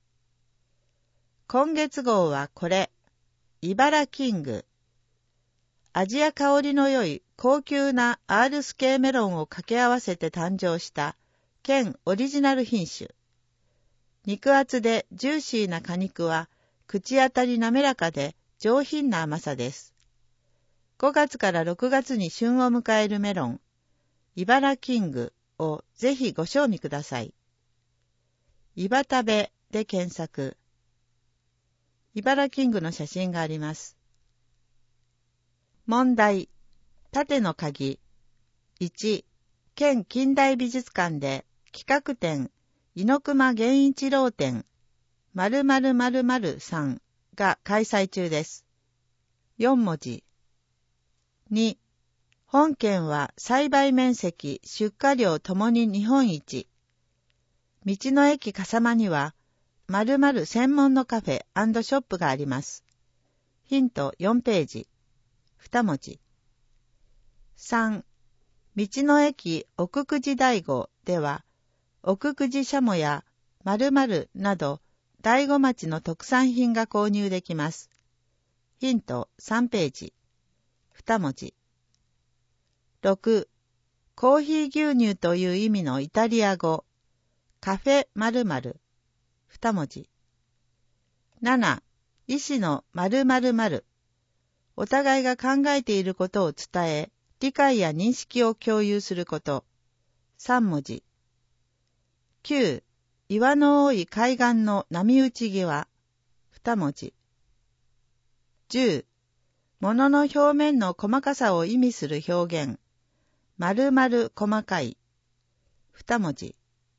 今月号はこれ。茨キング。味や香りの良い高級な アール スケーメロンを掛け合わせて誕生した県オリジナル品種。肉厚でジューシーな果肉は口当たり滑らかで上品な甘さです。ごがつからろくがつに旬を迎えるメロン、茨キングをぜひご賞味ください。茨食べで検索。茨キングの写真があります。問題。縦の鍵。いち、県近代美術館で企画展、猪熊源一郎展、〇〇〇〇さんが開催中です。よんもじ。に、本県は栽培面積、出荷量ともに日本一。道の駅笠間には、〇〇専門のカフェ&ショップがあります。ヒントよんページ。にもじ。さん、道の駅奥久慈醍醐では、奥久慈しゃもや〇〇など、醍醐町の特産品が購入できます。ヒントさんページ。にもじ。ろく、コーヒー牛乳という意味のイタリア語、カフェ〇〇。にもじ。なな、医師の〇〇〇。お互いが考えていることを伝え、理解や認識を共有すること。さんもじ。きゅう、岩の多い海岸の波打ち際。にもじ。じゅう、物の表面の細かさを意味する表現。丸々細かい。にもじ。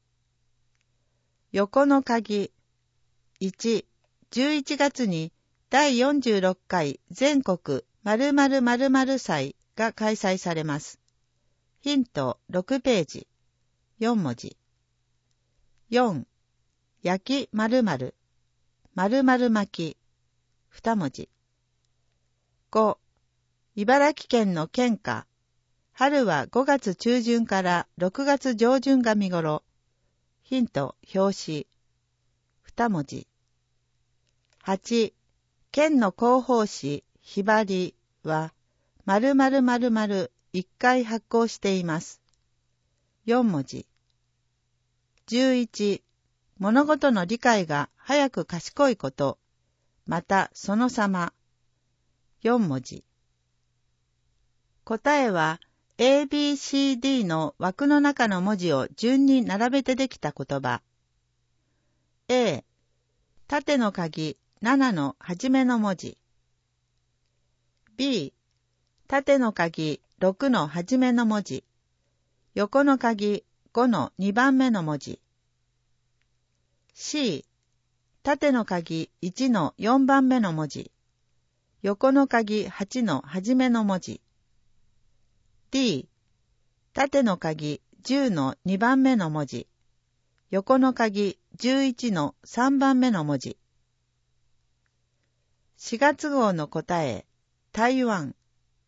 横の鍵。いち、じゅういちがつにだいよんじゅうろっかい全国〇〇〇〇祭が開催されます。 ヒントろくページ、よん文字。よん、焼き〇〇、〇〇巻き、に文字。ご、茨城県の県花。春はごがつ中旬からろくがつ上旬が見頃。ヒント、表紙。に文字。はち、県の広報誌、ひばりは、〇〇〇〇いっかい発行しています。よん文字。じゅういち、物事の理解が早く賢いこと、またその様。よん文字。答えは エービーシーディー の枠の中の文字を順に並べてできた言葉。A、縦の鍵ななの初めの文字。B、縦の鍵ろくの初めの文字。横の鍵ごのにばんめの文字。C、縦の鍵いちのよんばんめの文字。横の鍵はちの初めの文字。D、縦の鍵じゅうのにばんめの文字。横の鍵じゅういちのさんばんめの文字。しがつ号の答え、台湾。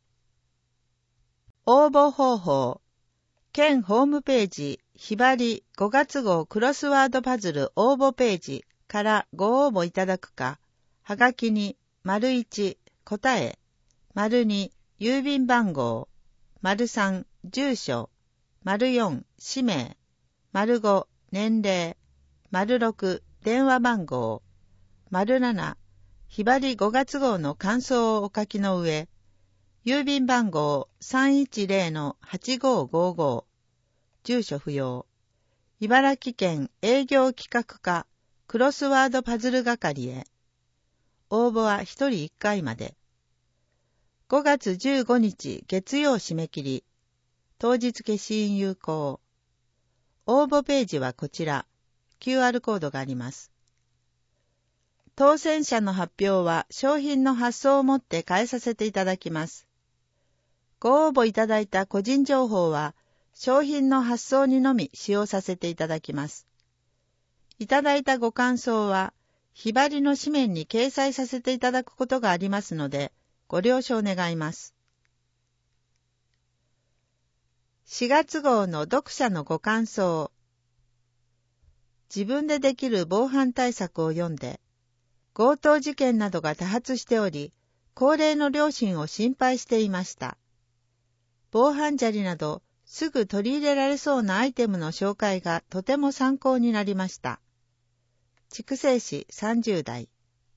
応募方法。県ホームページ、ひばりごがつ号クロスワードパズル応募ページからご応募いただくか、はがきに、丸いち、答え、丸に、郵便番号、丸さん、住所、丸よん、氏名、丸ご、年齢、丸ろく、電話番号、丸なな、ひばりごがつ号の感想をお書きの上、郵便番号 さんいちゼロのはちごごご、住所不要、茨城県営業企画課クロスワードパズル係へ。応募はひとりいっかいまで。ごがつじゅうごにち月曜締め切り。当日消印有効。応募ページはこちら。キューアール コードがあります。当選者の発表は商品の発送をもって返させていただきます。ご応募いただいた個人情報は商品の発送にのみ使用させていただきます。いただいたご感想はひばりの紙面に掲載させていただくことがありますのでご了承願います。しがつ号の読者のご感想。自分でできる防犯対策を読んで、強盗事件などが多発しており、高齢の両親を心配していました。防犯砂利などすぐ取り入れられそうなアイテムの紹介がとても参考になりました。筑西市さんじゅう代。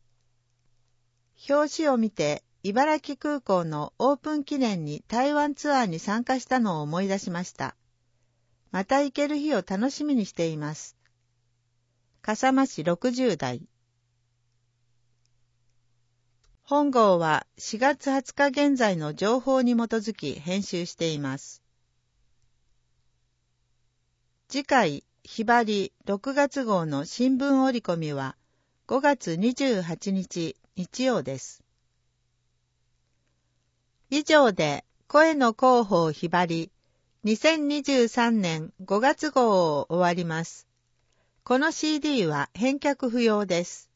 表紙を見て茨城空港のオープン記念に台湾ツアーに参加したのを思い出しました。また行ける日を楽しみにしています。笠間市ろくじゅう代。本号はしがつはつか現在の情報に基づき編集しています。次回、ひばりろくがつ号の新聞折り込みはごがつにじゅうはちにち日曜です。以上で声の広報ひばりにせんにじゅうさんねんごがつ号を終わります。この シーディー は返却不要です。